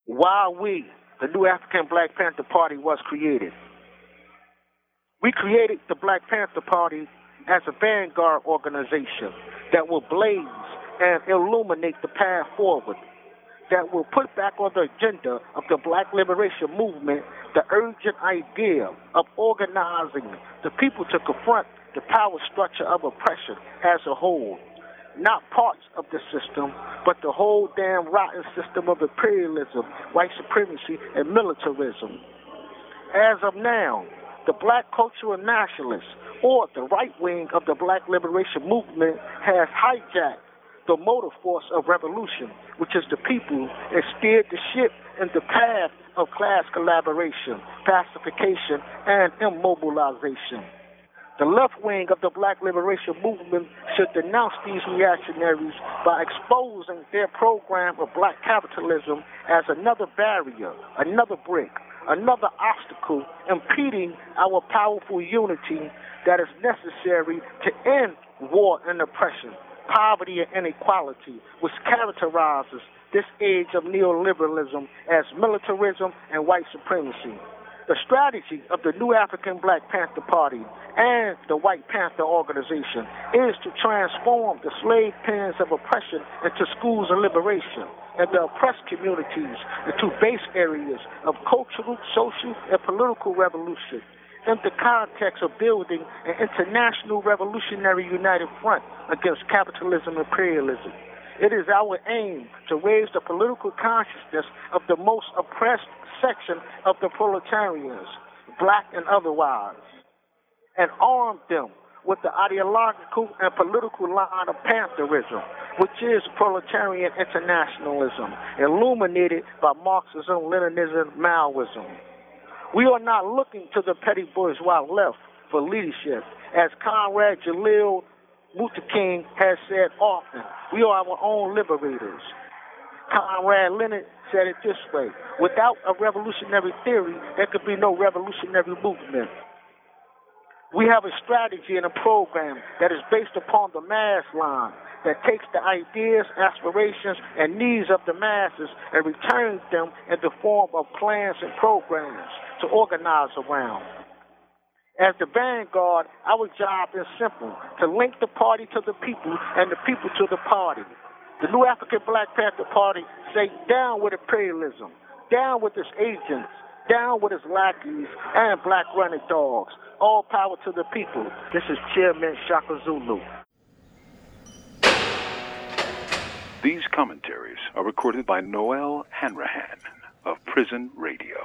why the New African Black Panther Party, was created. We created the Black Panther Party as a vanguard organization that will blaze and illuminate the path forward, that will put back on the agenda of the Black liberation movement the urgent idea of organizing the people to confront the power structure of oppression as a whole, not parts of the system, but the whole damn rotten system of imperialism, white supremacy, and militarism. As of now, the Black cultural nationalists, or the right wing of the Black liberation movement, has hijacked the motor force of revolution, which is the people, and steered the ship in the path of class collaboration, pacification, and immobilization. The left wing of the Black liberation movement should denounce these reactionaries by exposing their program of black capitalism as another barrier, another brick, another obstacle impeding our powerful unity that is necessary to end war and oppression, poverty and inequality, which characterizes this age of neoliberalism as militarism and white supremacy. The strategy of the New African Black Panther Party and the White Panther Organization is to transform the slave pens of oppression into schools of liberation, and the oppressed communities into base areas of cultural, social, and political revolution in the context of building an international revolutionary united front against capitalism and imperialism. It is our aim to raise the political consciousness of the most oppressed section of the proletarians, black and otherwise, and arm them with the ideological and political line of pantherism, which is proletarian internationalism, illuminated by Marxism, Leninism, Maoism. We are not looking to the petty bourgeois left for leadership. As Comrade Jalil Muttaqin has said often, we are our own liberators. Comrade Lenin said it this way: without a revolutionary theory, there could be no revolutionary movement. We have a strategy and a program that is based upon the mass line, that takes the ideas, aspirations, and needs of the masses and returns them in the form of plans and programs to organize around. As the vanguard, our job is simple: to link the party to the people and the people to the party. The New African Black Panther Party say down with imperialism, down with its agents, down with its lackeys and black running dogs. All power to the people. This is Chairman Shaka Zulu. These commentaries are recorded by Noel Hanrahan of Prison Radio.